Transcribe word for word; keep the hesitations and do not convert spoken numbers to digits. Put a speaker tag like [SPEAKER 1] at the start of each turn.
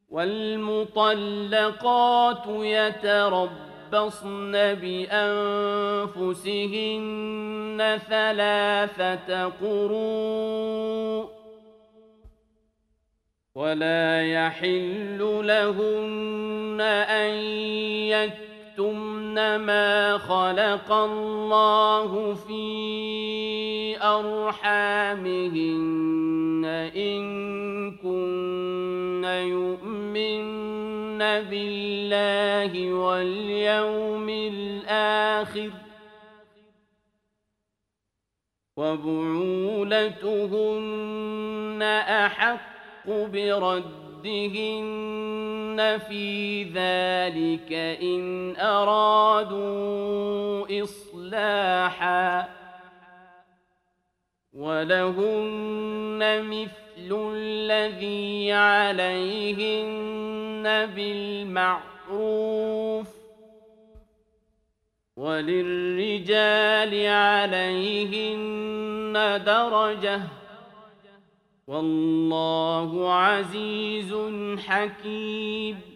[SPEAKER 1] والمطلقات يتربصن بأنفسهن ثلاثة قروء ولا يحل لهن أن يكتمن ما خلق الله في أرحامهن إن كن يؤمن بالله واليوم الآخر وبعولتهن أحق بردهن في ذلك إن أرادوا إصلاحا ولهن مثل الذي عليهن بالمعروف وللرجال عليهن درجة والله عزيز حكيم.